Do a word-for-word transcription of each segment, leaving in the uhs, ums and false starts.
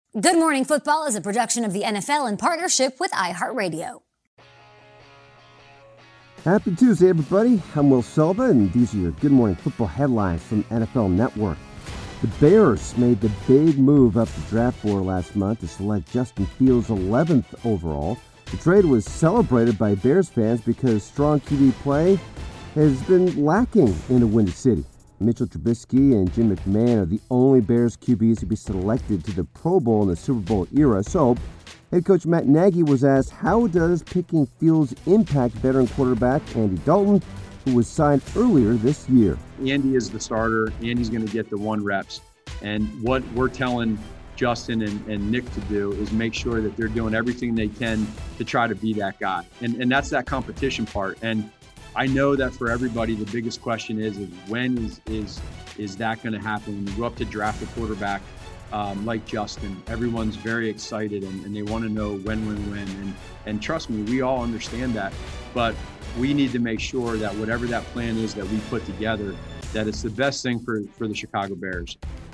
Good Morning Football is a production of the N F L in partnership with iHeartRadio. Happy Tuesday, everybody. I'm Will Silva, and these are your Good Morning Football headlines from N F L Network. The Bears made the big move up the draft board last month to select Justin Fields eleventh overall. The trade was celebrated by Bears fans because strong Q B play has been lacking in the Windy City. Mitchell Trubisky and Jim McMahon are the only Bears Q Bs to be selected to the Pro Bowl in the Super Bowl era. So, head coach Matt Nagy was asked, how does picking Fields impact veteran quarterback Andy Dalton, who was signed earlier this year? Andy is the starter. Andy's going to get the one reps. And what we're telling Justin and, and Nick to do is make sure that they're doing everything they can to try to be that guy. And, and that's that competition part. And I know that for everybody, the biggest question is, is when is is is that going to happen? When you go up to draft a quarterback um, like Justin, everyone's very excited and, and they want to know when, when, when. And, and trust me, we all understand that. But we need to make sure that whatever that plan is that we put together, that it's the best thing for, for the Chicago Bears.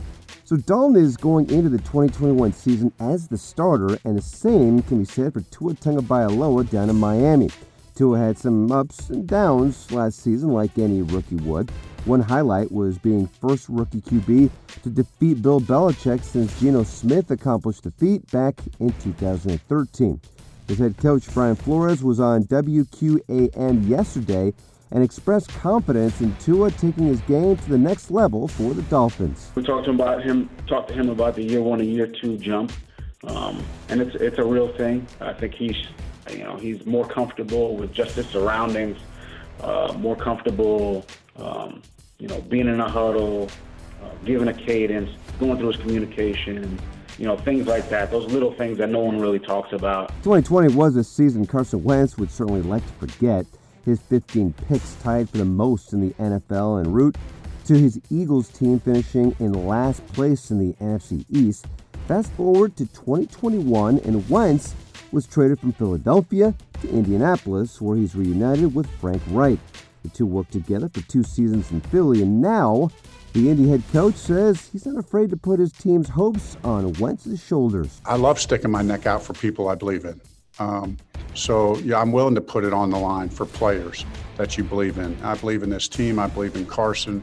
So Dalton is going into the twenty twenty-one season as the starter, and the same can be said for Tua Tagovailoa down in Miami. Tua had some ups and downs last season like any rookie would. One highlight was being first rookie Q B to defeat Bill Belichick since Geno Smith accomplished the feat back in two thousand thirteen. His head coach Brian Flores was on W Q A M yesterday and expressed confidence in Tua taking his game to the next level for the Dolphins. We talked to him about him, talked to him about the year one and year two jump, um, and it's it's a real thing. I think he's you know he's more comfortable with just his surroundings, uh, more comfortable um, you know being in a huddle, uh, giving a cadence, going through his communication. You know, things like that, those little things that no one really talks about. twenty twenty was a season Carson Wentz would certainly like to forget. His fifteen picks tied for the most in the N F L en route to his Eagles team finishing in last place in the N F C East. Fast forward to twenty twenty-one, and Wentz was traded from Philadelphia to Indianapolis, where he's reunited with Frank Reich. The two worked together for two seasons in Philly, and now the Indy head coach says he's not afraid to put his team's hopes on Wentz's shoulders. I love sticking my neck out for people I believe in. Um, so, yeah, I'm willing to put it on the line for players that you believe in. I believe in this team. I believe in Carson.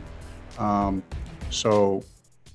Um, so,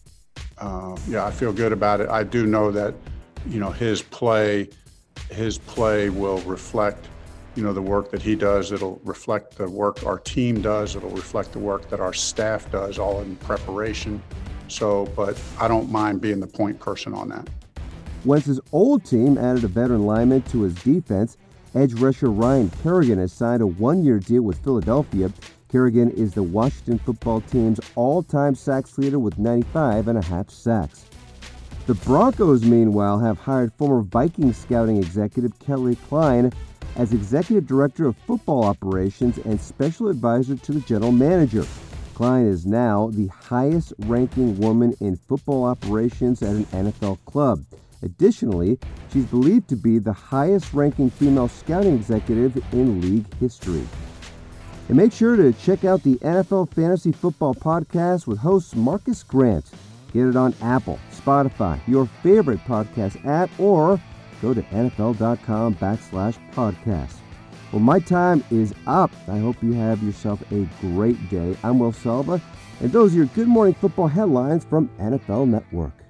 uh, yeah, I feel good about it. I do know that, you know, his play, his play will reflect, you know, the work that he does. It'll reflect the work our team does. It'll reflect the work that our staff does, all in preparation. So, but I don't mind being the point person on that. Wentz's old team added a veteran lineman to his defense. Edge rusher Ryan Kerrigan has signed a one-year deal with Philadelphia. Kerrigan is the Washington football team's all-time sacks leader with ninety-five and a half sacks. The Broncos, meanwhile, have hired former Vikings scouting executive Kelly Klein as executive director of football operations and special advisor to the general manager. Klein is now the highest-ranking woman in football operations at an N F L club. Additionally, she's believed to be the highest-ranking female scouting executive in league history. And make sure to check out the N F L Fantasy Football Podcast with host Marcus Grant. Get it on Apple, Spotify, your favorite podcast app, or go to nfl.com backslash podcast. Well, my time is up. I hope you have yourself a great day. I'm Will Silva, and those are your Good Morning Football headlines from N F L Network.